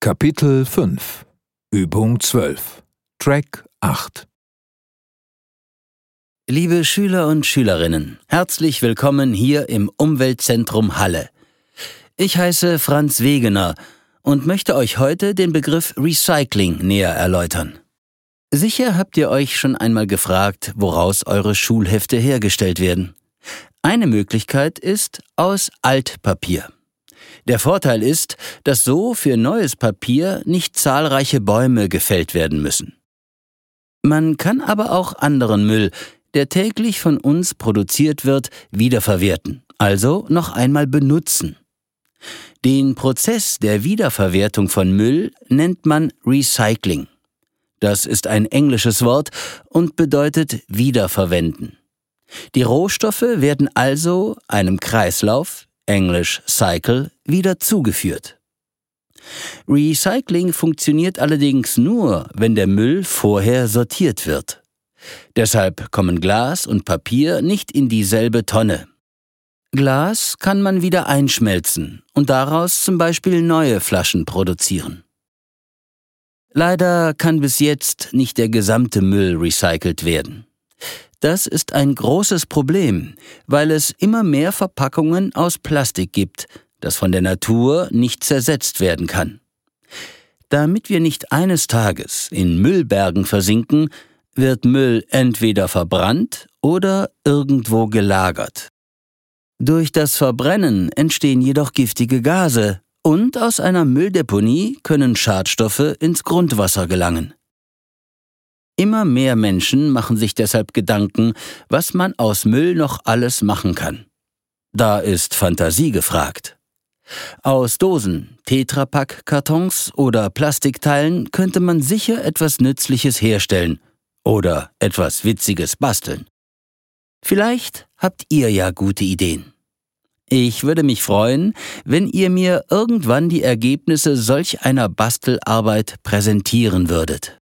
Kapitel 5 Übung 12 Track 8 Liebe Schüler und Schülerinnen, herzlich willkommen hier im Umweltzentrum Halle. Ich heiße Franz Wegener und möchte euch heute den Begriff Recycling näher erläutern. Sicher habt ihr euch schon einmal gefragt, woraus eure Schulhefte hergestellt werden. Eine Möglichkeit ist aus Altpapier. Der Vorteil ist, dass so für neues Papier nicht zahlreiche Bäume gefällt werden müssen. Man kann aber auch anderen Müll, der täglich von uns produziert wird, wiederverwerten, also noch einmal benutzen. Den Prozess der Wiederverwertung von Müll nennt man Recycling. Das ist ein englisches Wort und bedeutet wiederverwenden. Die Rohstoffe werden also einem Kreislauf, englisch Cycle, wieder zugeführt. Recycling funktioniert allerdings nur, wenn der Müll vorher sortiert wird. Deshalb kommen Glas und Papier nicht in dieselbe Tonne. Glas kann man wieder einschmelzen und daraus zum Beispiel neue Flaschen produzieren. Leider kann bis jetzt nicht der gesamte Müll recycelt werden. Das ist ein großes Problem, weil es immer mehr Verpackungen aus Plastik gibt, das von der Natur nicht zersetzt werden kann. Damit wir nicht eines Tages in Müllbergen versinken, wird Müll entweder verbrannt oder irgendwo gelagert. Durch das Verbrennen entstehen jedoch giftige Gase und aus einer Mülldeponie können Schadstoffe ins Grundwasser gelangen. Immer mehr Menschen machen sich deshalb Gedanken, was man aus Müll noch alles machen kann. Da ist Fantasie gefragt. Aus Dosen, Tetrapack-Kartons oder Plastikteilen könnte man sicher etwas Nützliches herstellen oder etwas Witziges basteln. Vielleicht habt ihr ja gute Ideen. Ich würde mich freuen, wenn ihr mir irgendwann die Ergebnisse solch einer Bastelarbeit präsentieren würdet.